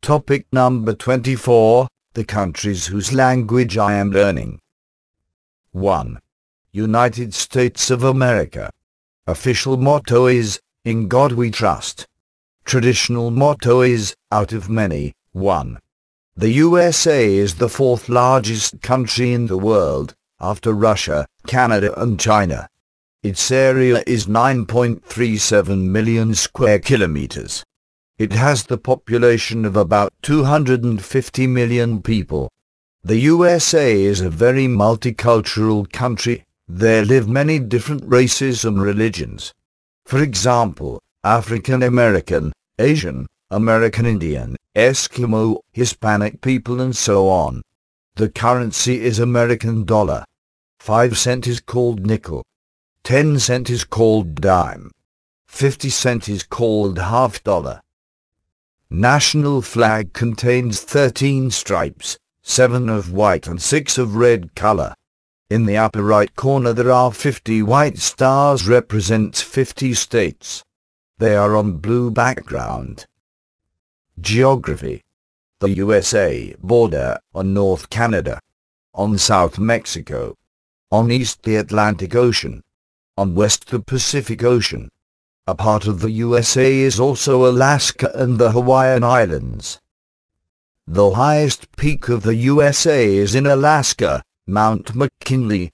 Topic number 24, the countries whose language I am learning. 1. United States of America. Official motto is, "In God We Trust." Traditional motto is, "Out of many, one." The USA is the fourth largest country in the world, after Russia, Canada and China. Its area is 9.37 million square kilometers. It has the population of about 250 million people. The USA is a very multicultural country. There live many different races and religions. For example, African American, Asian, American Indian, Eskimo, Hispanic people and so on. The currency is American dollar. 5 cent is called nickel. 10 cent is called dime. 50 cent is called half dollar. National flag contains 13 stripes, 7 of white and 6 of red color. In the upper right corner there are 50 white stars represents 50 states. They are on blue background. Geography. The USA border on North Canada, on South Mexico, on East the Atlantic Ocean, on West the Pacific Ocean. A part of the USA is also Alaska and the Hawaiian Islands. The highest peak of the USA is in Alaska, Mount McKinley,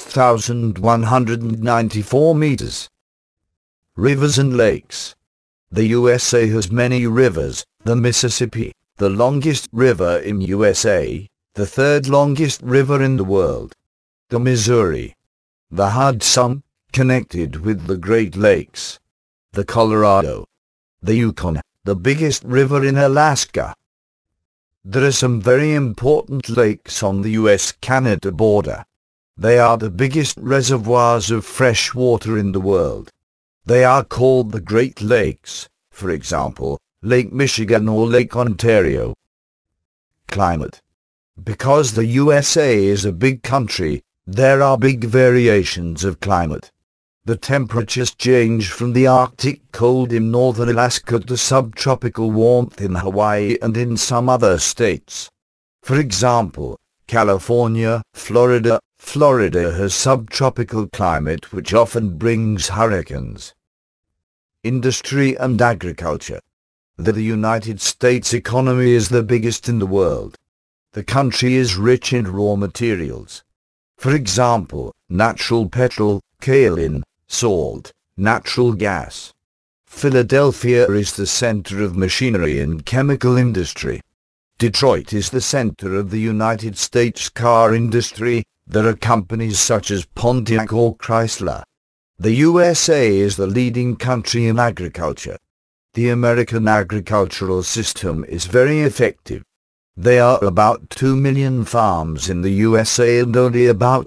6,194 meters. Rivers and lakes. The USA has many rivers: the Mississippi, the longest river in USA, the third longest river in the world; the Missouri, the Hudson, connected with the Great Lakes; the Colorado, the Yukon, the biggest river in Alaska. There are some very important lakes on the US-Canada border. They are the biggest reservoirs of fresh water in the world. They are called the Great Lakes, for example, Lake Michigan or Lake Ontario. Climate. Because the USA is a big country, there are big variations of climate. The temperatures change from the Arctic cold in northern Alaska to subtropical warmth in Hawaii and in some other states. For example, California, Florida has subtropical climate which often brings hurricanes. Industry and agriculture. The United States economy is the biggest in the world. The country is rich in raw materials. For example, natural petrol, kaolin, salt, natural gas. Philadelphia is the center of machinery and chemical industry. Detroit is the center of the United States car industry. There are companies such as Pontiac or Chrysler. The USA is the leading country in agriculture. The American agricultural system is very effective. There are about 2 million farms in the USA and only about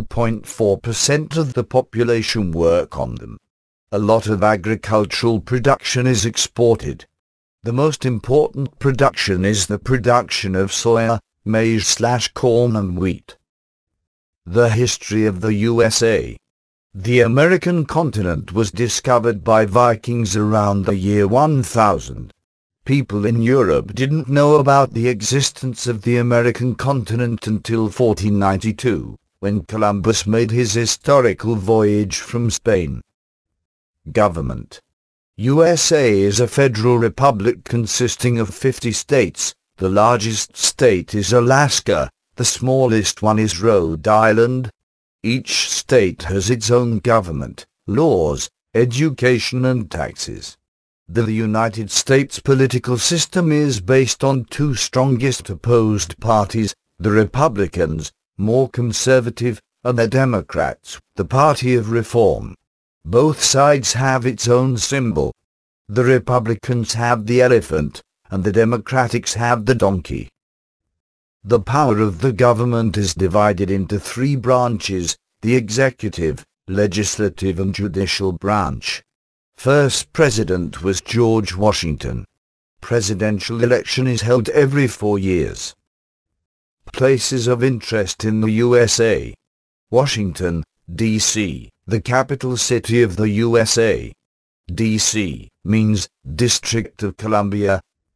2.4% of the population work on them. A lot of agricultural production is exported. The most important production is the production of soya, maize/corn and wheat. The history of the USA. The American continent was discovered by Vikings around the year 1000. People in Europe didn't know about the existence of the American continent until 1492, when Columbus made his historical voyage from Spain. Government. USA is a federal republic consisting of 50 states. The largest state is Alaska, the smallest one is Rhode Island. Each state has its own government, laws, education and taxes. The United States political system is based on 2 strongest opposed parties, the Republicans, more conservative, and the Democrats, the Party of Reform. Both sides have its own symbol. The Republicans have the elephant, and the Democrats have the donkey. The power of the government is divided into 3 branches, the executive, legislative and judicial branch. First president was George Washington. Presidential election is held every 4 years. Places of interest in the USA. Washington, D.C., the capital city of the USA. D.C. means District of Columbia.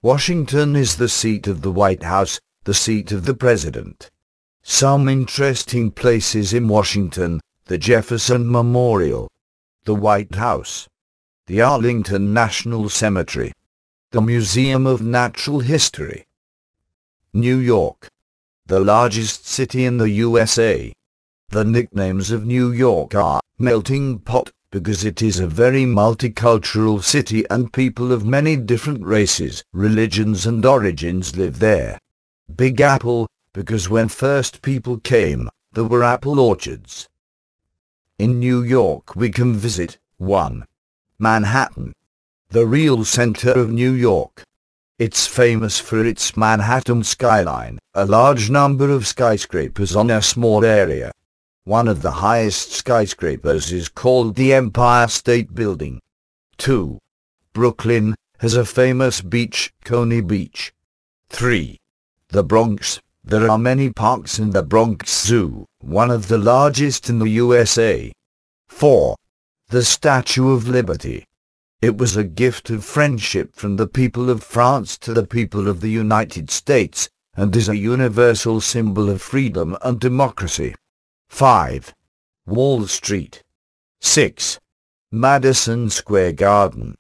Washington is the seat of the White House, the seat of the President. Some interesting places in Washington: the Jefferson Memorial, the White House, the Arlington National Cemetery, the Museum of Natural History. New York, the largest city in the USA. The nicknames of New York are Melting Pot, because it is a very multicultural city and people of many different races, religions and origins live there. Big Apple, because when first people came, there were apple orchards. In New York we can visit 1. Manhattan, the real center of New York. It's famous for its Manhattan skyline, a large number of skyscrapers on a small area. One of the highest skyscrapers is called the Empire State Building. 2. Brooklyn has a famous beach, Coney Beach. 3. The Bronx. There are many parks in the Bronx Zoo, one of the largest in the USA. 4. The Statue of Liberty. It was a gift of friendship from the people of France to the people of the United States, and is a universal symbol of freedom and democracy. 5. Wall Street. 6. Madison Square Garden.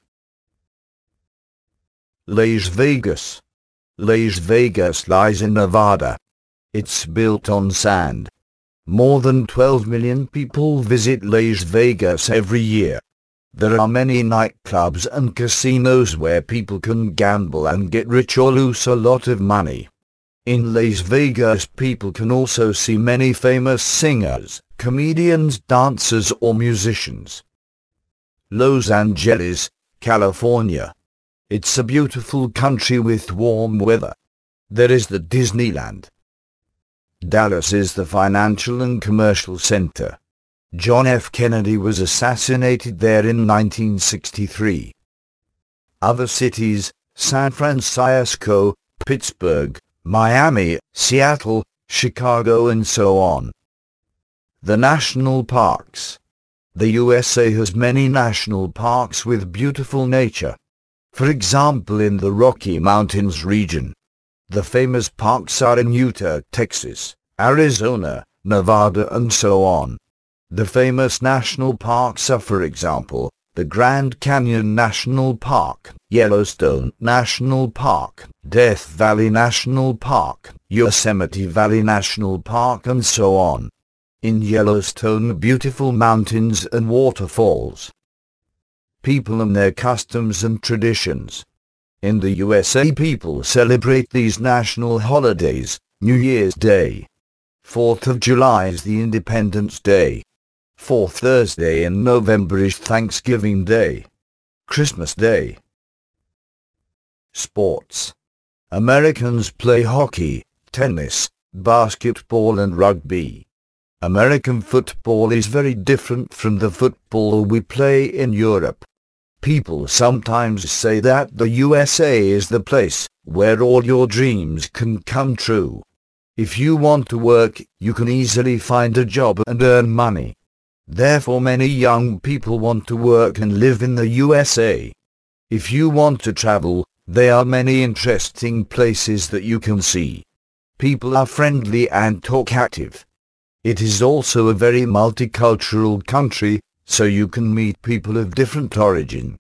Las Vegas. Las Vegas lies in Nevada. It's built on sand. More than 12 million people visit Las Vegas every year. There are many nightclubs and casinos where people can gamble and get rich or lose a lot of money. In Las Vegas people can also see many famous singers, comedians, dancers or musicians. Los Angeles, California. It's a beautiful country with warm weather. There is the Disneyland. Dallas is the financial and commercial center. John F. Kennedy was assassinated there in 1963. Other cities: San Francisco, Pittsburgh, Miami, Seattle, Chicago and so on. The national parks. The USA has many national parks with beautiful nature. For example, in the Rocky Mountains region. The famous parks are in Utah, Texas, Arizona, Nevada and so on. The famous national parks are, for example, the Grand Canyon National Park, Yellowstone National Park, Death Valley National Park, Yosemite Valley National Park and so on. In Yellowstone, beautiful mountains and waterfalls. People and their customs and traditions. In the USA, people celebrate these national holidays: New Year's Day. 4th of July is the Independence Day. 4th Thursday in November is Thanksgiving Day. Christmas Day. Sports. Americans play hockey, tennis, basketball and rugby. American football is very different from the football we play in Europe. People sometimes say that the USA is the place where all your dreams can come true. If you want to work, you can easily find a job and earn money. Therefore many young people want to work and live in the USA. If you want to travel, there are many interesting places that you can see. People are friendly and talkative. It is also a very multicultural country, so you can meet people of different origin.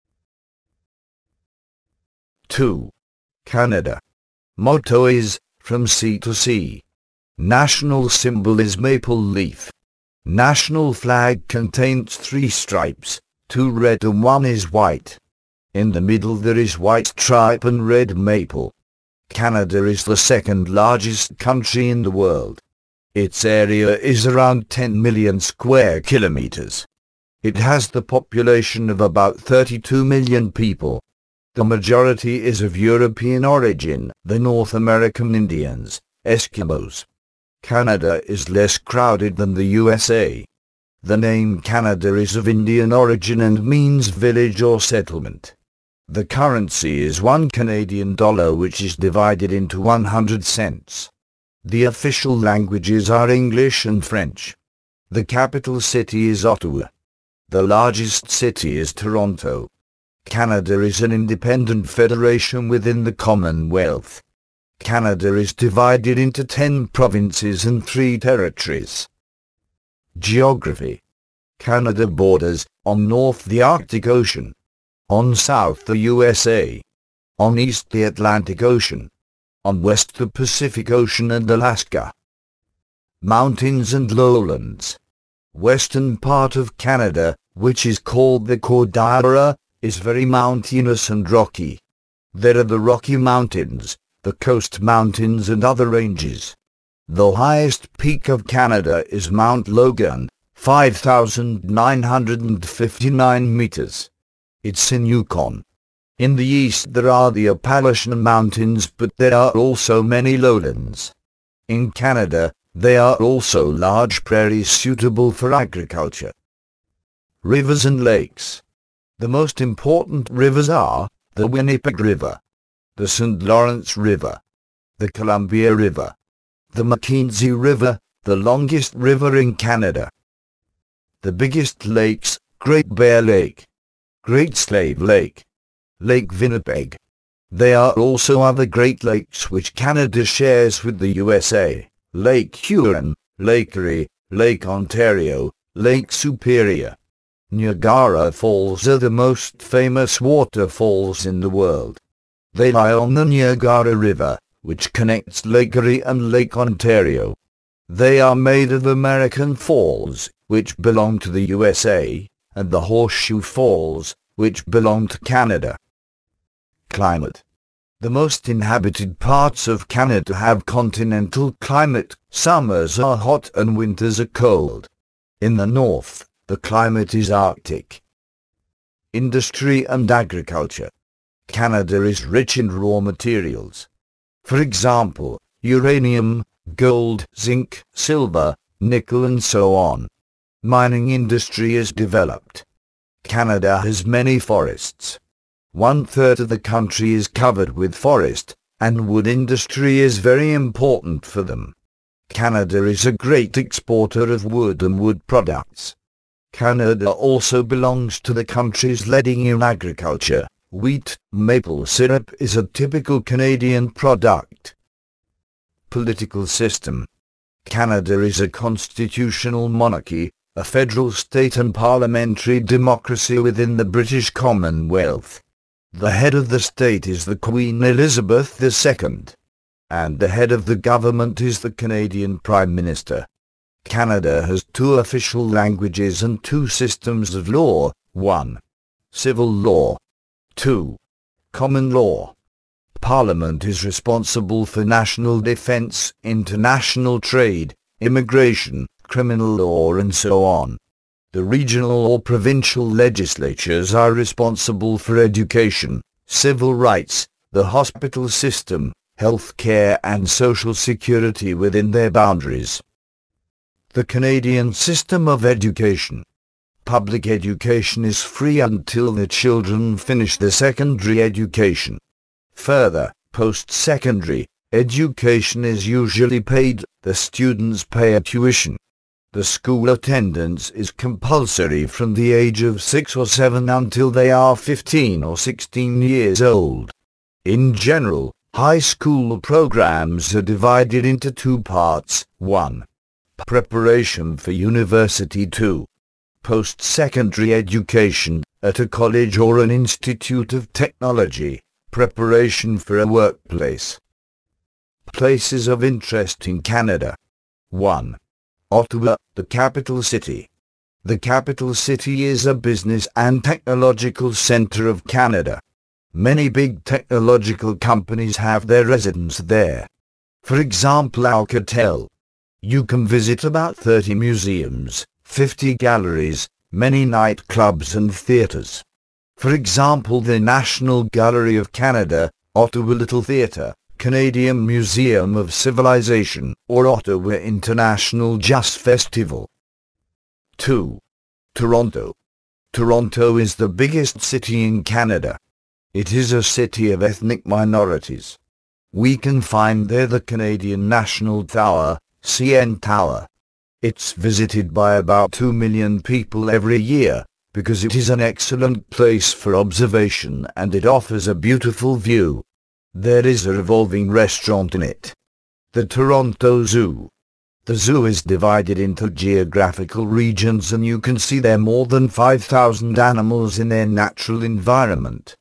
2. Canada. Motto is, from sea to sea. National symbol is maple leaf. National flag contains 3 stripes, 2 red and 1 is white. In the middle there is white stripe and red maple. Canada is the second largest country in the world. Its area is around 10 million square kilometers. It has the population of about 32 million people. The majority is of European origin, the North American Indians, Eskimos. Canada is less crowded than the USA. The name Canada is of Indian origin and means village or settlement. The currency is $1 Canadian, which is divided into 100 cents. The official languages are English and French. The capital city is Ottawa. The largest city is Toronto. Canada is an independent federation within the Commonwealth. Canada is divided into 10 provinces and 3 territories. Geography. Canada borders, on north the Arctic Ocean, on south the USA, on east the Atlantic Ocean, on west the Pacific Ocean and Alaska. Mountains and lowlands. Western part of Canada, which is called the Cordillera, is very mountainous and rocky. There are the Rocky Mountains, the Coast Mountains and other ranges. The highest peak of Canada is Mount Logan, 5,959 meters. It's in Yukon. In the east there are the Appalachian Mountains, but there are also many lowlands. In Canada, there are also large prairies suitable for agriculture. Rivers and lakes. The most important rivers are the Winnipeg River, the St. Lawrence River, the Columbia River, the Mackenzie River, the longest river in Canada. The biggest lakes: Great Bear Lake, Great Slave Lake, Lake Winnipeg. There are also other Great Lakes which Canada shares with the USA: Lake Huron, Lake Erie, Lake Ontario, Lake Superior. Niagara Falls are the most famous waterfalls in the world. They lie on the Niagara River, which connects Lake Erie and Lake Ontario. They are made of American Falls, which belong to the USA, and the Horseshoe Falls, which belong to Canada. Climate. The most inhabited parts of Canada have continental climate. Summers are hot and winters are cold. In the north, the climate is Arctic. Industry and agriculture. Canada is rich in raw materials. For example, uranium, gold, zinc, silver, nickel and so on. Mining industry is developed. Canada has many forests. 1/3 of the country is covered with forest, and wood industry is very important for them. Canada is a great exporter of wood and wood products. Canada also belongs to the countries leading in agriculture. Wheat, maple syrup is a typical Canadian product. Political system. Canada is a constitutional monarchy, a federal state and parliamentary democracy within the British Commonwealth. The head of the state is the Queen Elizabeth II, and the head of the government is the Canadian Prime Minister. Canada has 2 official languages and 2 systems of law: 1. Civil law. 2. Common law. Parliament is responsible for national defense, international trade, immigration, criminal law and so on. The regional or provincial legislatures are responsible for education, civil rights, the hospital system, health care and social security within their boundaries. The Canadian system of education. Public education is free until the children finish their secondary education. Further, post-secondary education is usually paid. The students pay a tuition. The school attendance is compulsory from the age of 6 or 7 until they are 15 or 16 years old. In general, high school programs are divided into 2 parts: 1. Preparation for university. 2. Post-secondary education, at a college or an institute of technology, preparation for a workplace. Places of interest in Canada. 1. Ottawa, the capital city. The capital city is a business and technological center of Canada. Many big technological companies have their residence there. For example, Alcatel. You can visit about 30 museums, 50 galleries, many nightclubs and theaters. For example, the National Gallery of Canada, Ottawa Little Theatre, Canadian Museum of Civilization, or Ottawa International Jazz Festival. 2. Toronto. Toronto is the biggest city in Canada. It is a city of ethnic minorities. We can find there the Canadian National Tower, CN Tower. It's visited by about 2 million people every year, because it is an excellent place for observation and it offers a beautiful view. There is a revolving restaurant in it. The Toronto Zoo. The zoo is divided into geographical regions and you can see there more than 5,000 animals in their natural environment.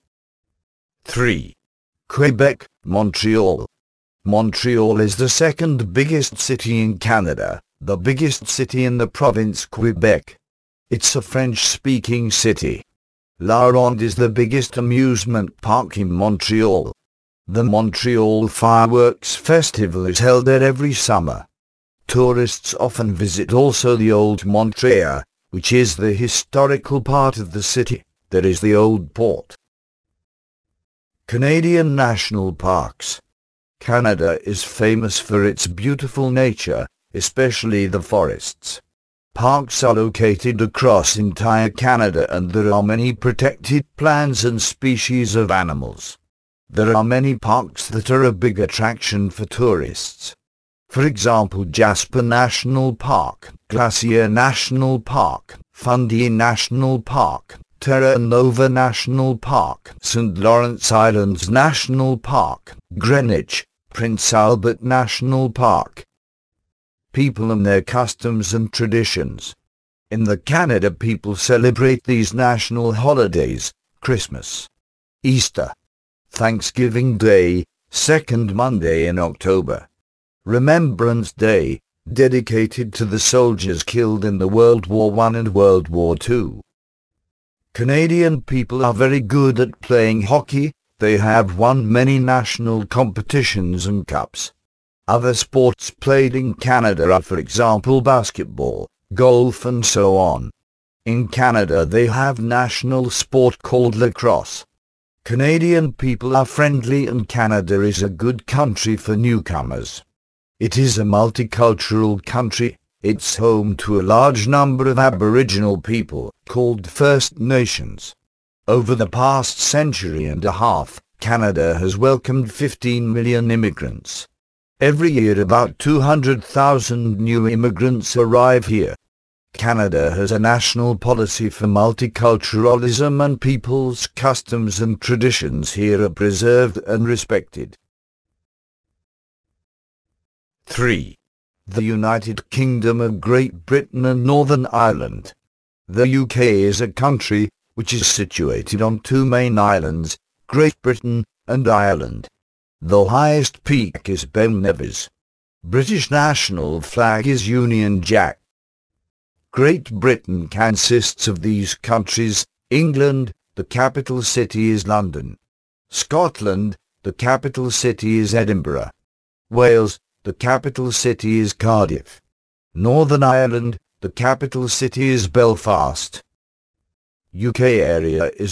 3. Quebec, Montreal. Montreal is the second biggest city in Canada, the biggest city in the province Quebec. It's a French-speaking city. La Ronde is the biggest amusement park in Montreal. The Montreal Fireworks Festival is held there every summer. Tourists often visit also the Old Montreal, which is the historical part of the city. There is the Old Port. Canadian National Parks. Canada is famous for its beautiful nature, especially the forests. Parks are located across entire Canada and there are many protected plants and species of animals. There are many parks that are a big attraction for tourists. For example, Jasper National Park, Glacier National Park, Fundy National Park, Terra Nova National Park, St. Lawrence Islands National Park, Greenwich, Prince Albert National Park. People and their customs and traditions. In the Canada, people celebrate these national holidays: Christmas, Easter, Thanksgiving Day, second Monday in October, Remembrance Day, dedicated to the soldiers killed in the World War I and World War II. Canadian people are very good at playing hockey. They have won many national competitions and cups. Other sports played in Canada are, for example, basketball, golf and so on. In Canada they have national sport called lacrosse. Canadian people are friendly and Canada is a good country for newcomers. It is a multicultural country. It's home to a large number of Aboriginal people, called First Nations. Over the past century and a half, Canada has welcomed 15 million immigrants. Every year about 200,000 new immigrants arrive here. Canada has a national policy for multiculturalism and people's customs and traditions here are preserved and respected. 3. The United Kingdom of Great Britain and Northern Ireland. The UK is a country which is situated on two main islands, Great Britain and Ireland. The highest peak is Ben Nevis. British national flag is Union Jack. Great Britain consists of these countries: England, the capital city is London. Scotland, the capital city is Edinburgh. Wales, the capital city is Cardiff. Northern Ireland, the capital city is Belfast. UK area is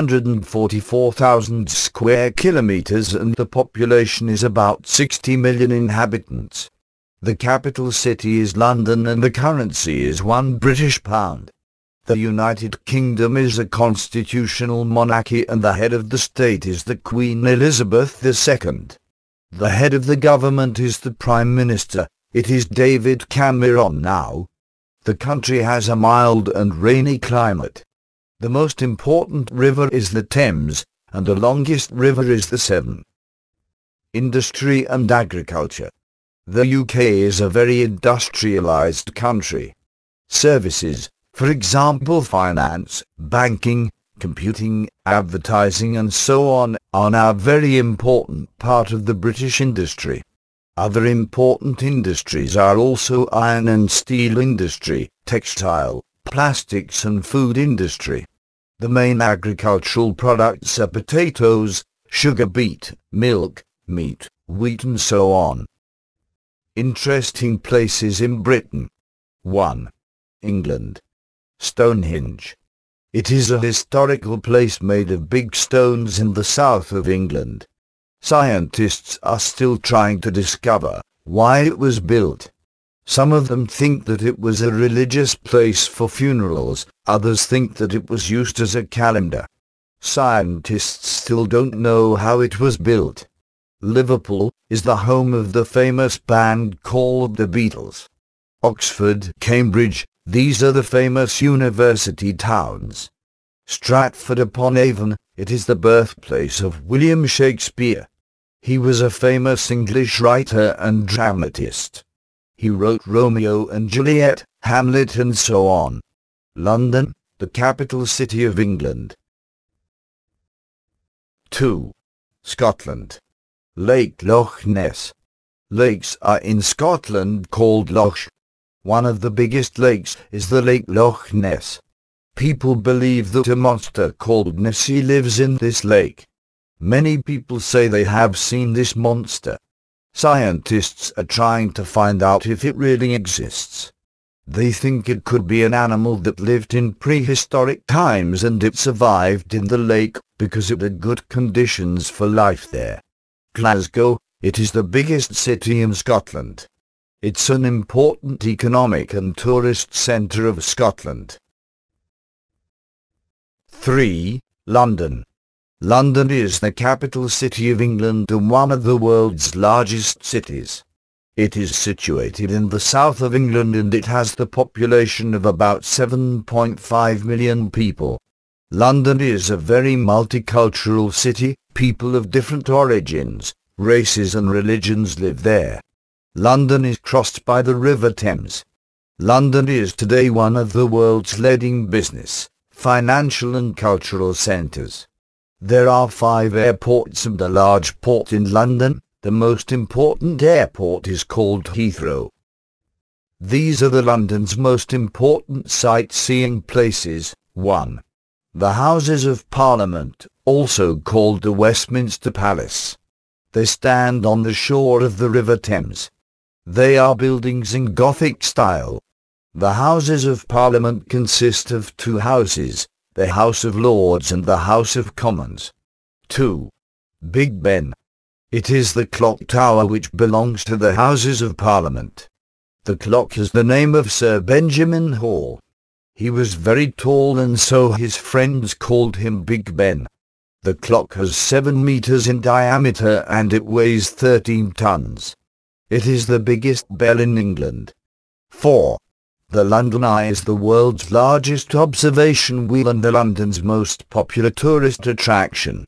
244,000 square kilometers and the population is about 60 million inhabitants. The capital city is London and the currency is £1. The United Kingdom is a constitutional monarchy and the head of the state is the Queen Elizabeth II. The head of the government is the Prime Minister. It is David Cameron now. The country has a mild and rainy climate. The most important river is the Thames, and the longest river is the Severn. Industry and agriculture. The UK is a very industrialized country. Services, for example finance, banking, computing, advertising and so on, are now a very important part of the British industry. Other important industries are also iron and steel industry, textile, plastics and food industry. The main agricultural products are potatoes, sugar beet, milk, meat, wheat and so on. Interesting places in Britain. 1. England. Stonehenge. It is a historical place made of big stones in the south of England. Scientists are still trying to discover why it was built. Some of them think that it was a religious place for funerals, others think that it was used as a calendar. Scientists still don't know how it was built. Liverpool is the home of the famous band called the Beatles. Oxford, Cambridge, These are the famous university towns. Stratford-upon-Avon, it is the birthplace of William Shakespeare. He was a famous English writer and dramatist. He wrote Romeo and Juliet, Hamlet and so on. London, the capital city of England. 2. Scotland. Lake Loch Ness. Lakes are in Scotland called loch. One of the biggest lakes is the Lake Loch Ness. People believe that a monster called Nessie lives in this lake. Many people say they have seen this monster. Scientists are trying to find out if it really exists. They think it could be an animal that lived in prehistoric times and it survived in the lake because it had good conditions for life there. Glasgow, it is the biggest city in Scotland. It's an important economic and tourist centre of Scotland. 3. London. London is the capital city of England and one of the world's largest cities. It is situated in the south of England and it has the population of about 7.5 million people. London is a very multicultural city. People of different origins, races and religions live there. London is crossed by the River Thames. London is today one of the world's leading business, financial and cultural centres. There are 5 airports and a large port in London. The most important airport is called Heathrow. These are the London's most important sightseeing places. 1. The Houses of Parliament, also called the Westminster Palace. They stand on the shore of the River Thames. They are buildings in Gothic style. The Houses of Parliament consist of 2 houses, the House of Lords and the House of Commons. 2. Big Ben. It is the clock tower which belongs to the Houses of Parliament. The clock is the name of Sir Benjamin Hall. He was very tall and so his friends called him Big Ben. The clock has 7 meters in diameter and it weighs 13 tons. It is the biggest bell in England. 4. The London Eye is the world's largest observation wheel and the London's most popular tourist attraction.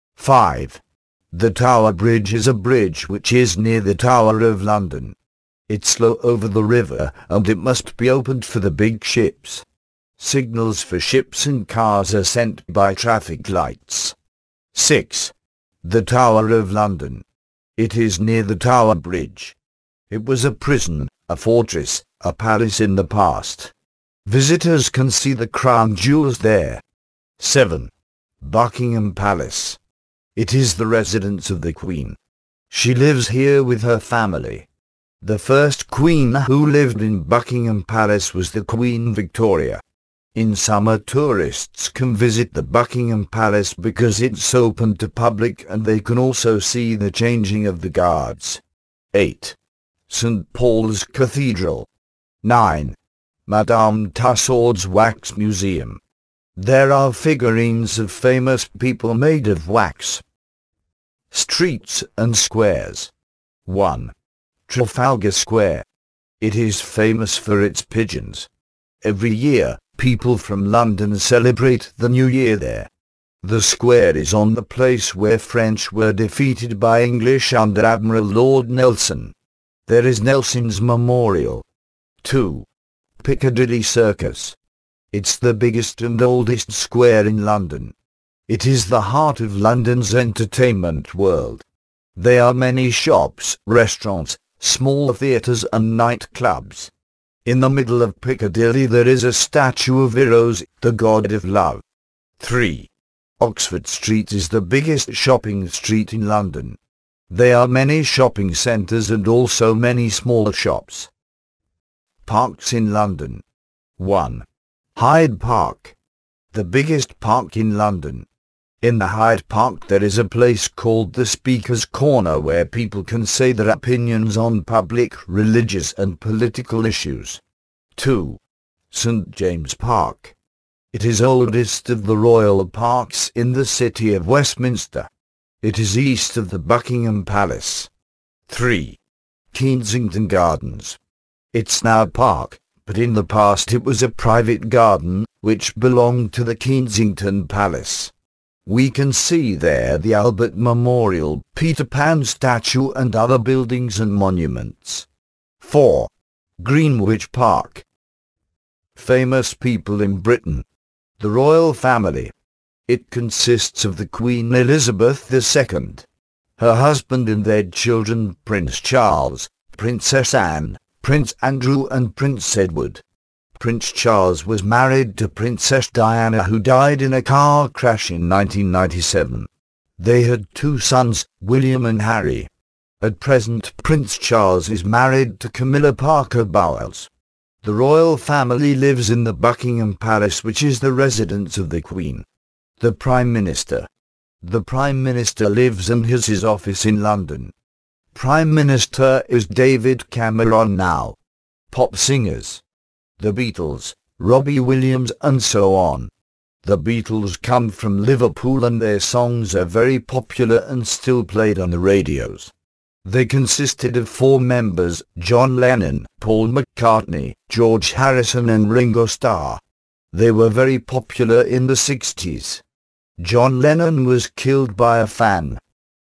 5. The Tower Bridge is a bridge which is near the Tower of London. It's low over the river and it must be opened for the big ships. Signals for ships and cars are sent by traffic lights. 6. The Tower of London. It is near the Tower Bridge. It was a prison, a fortress, a palace in the past. Visitors can see the crown jewels there. 7. Buckingham Palace. It is the residence of the Queen. She lives here with her family. The first queen who lived in Buckingham Palace was the Queen Victoria. In summer tourists can visit the Buckingham Palace because it's open to public and they can also see the changing of the guards. 8. St. Paul's Cathedral. 9. Madame Tussauds Wax Museum. There are figurines of famous people made of wax. Streets and squares. 1. Trafalgar Square. It is famous for its pigeons. Every year, people from London celebrate the New Year there. The square is on the place where French were defeated by English under Admiral Lord Nelson. There is Nelson's Memorial. 2. Piccadilly Circus. It's the biggest and oldest square in London. It is the heart of London's entertainment world. There are many shops, restaurants, small theatres and nightclubs. In the middle of Piccadilly there is a statue of Eros, the god of love. 3. Oxford Street is the biggest shopping street in London. There are many shopping centres and also many small shops. Parks in London. 1. Hyde Park. The biggest park in London. In the Hyde Park there is a place called the Speaker's Corner where people can say their opinions on public, religious and political issues. 2. St. James Park. It is oldest of the royal parks in the city of Westminster. It is east of the Buckingham Palace. 3. Kensington Gardens. It's now a park, but in the past it was a private garden, which belonged to the Kensington Palace. We can see there the Albert Memorial, Peter Pan statue and other buildings and monuments. 4. Greenwich Park. Famous people in Britain. The royal family. It consists of the Queen Elizabeth II, her husband and their children Prince Charles, Princess Anne, Prince Andrew and Prince Edward. Prince Charles was married to Princess Diana, who died in a car crash in 1997. They had 2 sons, William and Harry. At present, Prince Charles is married to Camilla Parker Bowles. The royal family lives in the Buckingham Palace, which is the residence of the Queen. The Prime Minister. The Prime Minister lives and has his office in London. Prime Minister is David Cameron now. Pop singers. The Beatles, Robbie Williams and so on. The Beatles come from Liverpool and their songs are very popular and still played on the radios. They consisted of 4 members, John Lennon, Paul McCartney, George Harrison and Ringo Starr. They were very popular in the 60s. John Lennon was killed by a fan.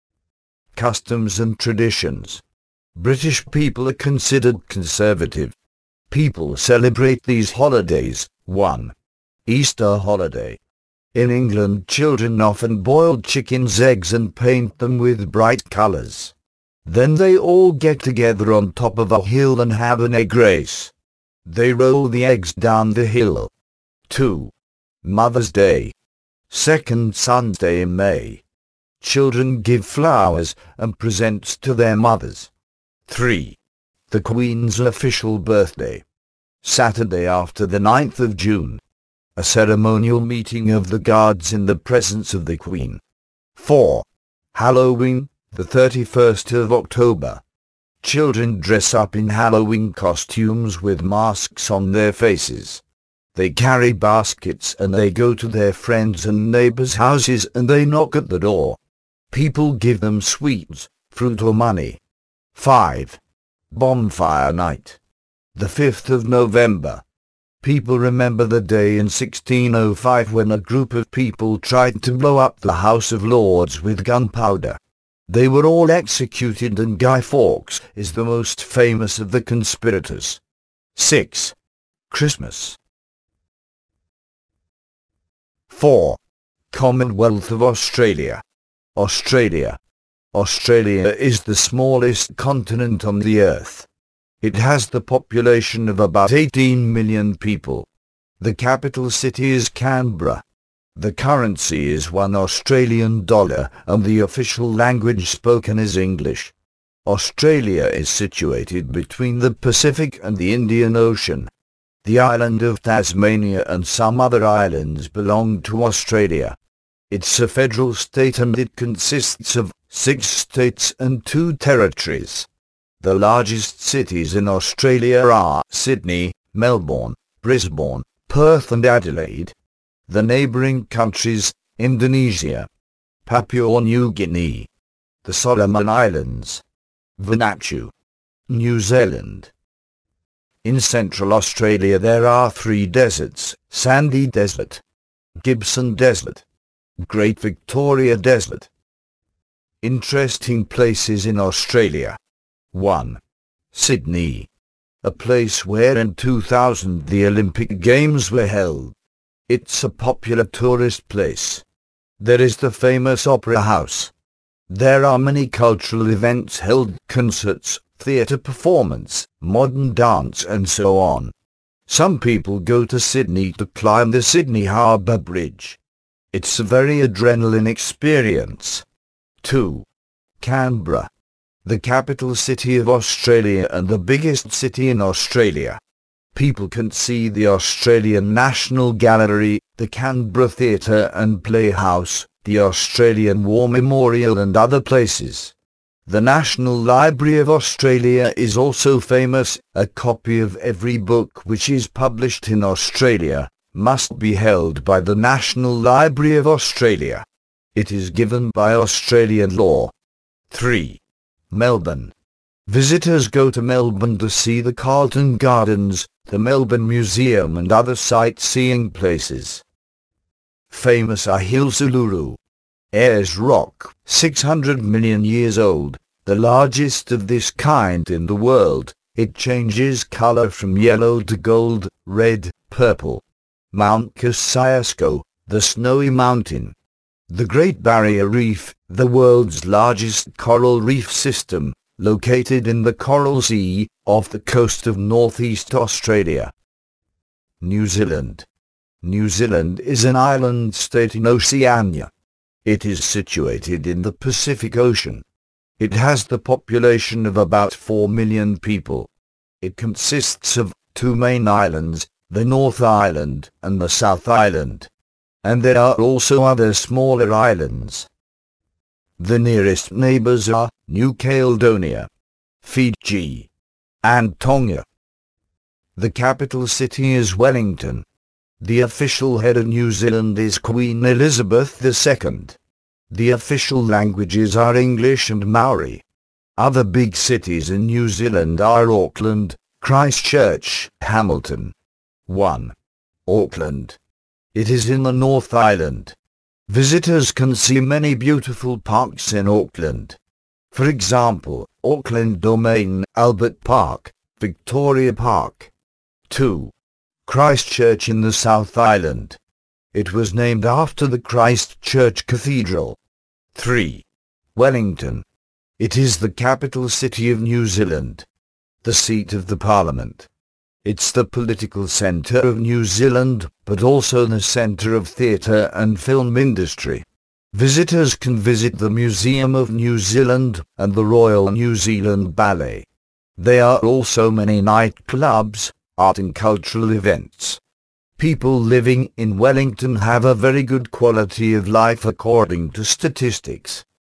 Customs and traditions. British people are considered conservative. People celebrate these holidays. 1. Easter holiday. In England, children often boil chickens' eggs and paint them with bright colours. Then they all get together on top of a hill and have an egg race. They roll the eggs down the hill. 2. Mother's Day. Second Sunday in May. Children give flowers and presents to their mothers. 3. The Queen's official birthday. Saturday after the 9th of June. A ceremonial meeting of the guards in the presence of the Queen. 4. Halloween, the 31st of October. Children dress up in Halloween costumes with masks on their faces. They carry baskets and they go to their friends and neighbors' houses and they knock at the door. People give them sweets, fruit or money. 5. Bonfire night. The 5th of November. People remember the day in 1605 when a group of people tried to blow up the House of Lords with gunpowder. They were all executed and Guy Fawkes is the most famous of the conspirators. 6. Christmas. 4. Commonwealth of Australia. Australia. Australia is the smallest continent on the earth. It has the population of about 18 million people. The capital city is Canberra. The currency is $1 and the official language spoken is English. Australia is situated between the Pacific and the Indian Ocean. The island of Tasmania and some other islands belong to Australia. It's a federal state and it consists of 6 states and 2 territories. The largest cities in Australia are Sydney, Melbourne, Brisbane, Perth and Adelaide. The neighbouring countries, Indonesia, Papua New Guinea, the Solomon Islands, Vanuatu, New Zealand. In Central Australia there are 3 deserts, Sandy Desert, Gibson Desert, Great Victoria Desert. Interesting places in Australia. 1. Sydney. A place where in 2000 the Olympic Games were held. It's a popular tourist place. There is the famous Opera House. There are many cultural events held, concerts, theatre performance, modern dance and so on. Some people go to Sydney to climb the Sydney Harbour Bridge. It's a very adrenaline experience. 2. Canberra. The capital city of Australia and the biggest city in Australia. People can see the Australian National Gallery, the Canberra Theatre and Playhouse, the Australian War Memorial and other places. The National Library of Australia is also famous. A copy of every book which is published in Australia must be held by the National Library of Australia. It is given by Australian law. 3. Melbourne. Visitors go to Melbourne to see the Carlton Gardens, the Melbourne Museum and other sightseeing places. Famous are Hills Uluru, Ayers Rock, 600 million years old, the largest of this kind in the world. It changes color from yellow to gold, red, purple. Mount Kosciuszko, the snowy mountain. The Great Barrier Reef, the world's largest coral reef system, located in the Coral Sea, off the coast of northeast Australia. New Zealand. New Zealand is an island state in Oceania. It is situated in the Pacific Ocean. It has the population of about 4 million people. It consists of 2 main islands, the North Island and the South Island. And there are also other smaller islands. The nearest neighbours are New Caledonia, Fiji, and Tonga. The capital city is Wellington. The official head of New Zealand is Queen Elizabeth II. The official languages are English and Maori. Other big cities in New Zealand are Auckland, Christchurch, Hamilton. 1. Auckland. It is in the North Island. Visitors can see many beautiful parks in Auckland. For example, Auckland Domain, Albert Park, Victoria Park. 2. Christchurch in the South Island. It was named after the Christchurch Cathedral. 3. Wellington. It is the capital city of New Zealand, the seat of the Parliament. It's the political centre of New Zealand, but also the centre of theatre and film industry. Visitors can visit the Museum of New Zealand and the Royal New Zealand Ballet. There are also many nightclubs, art and cultural events. People living in Wellington have a very good quality of life according to statistics.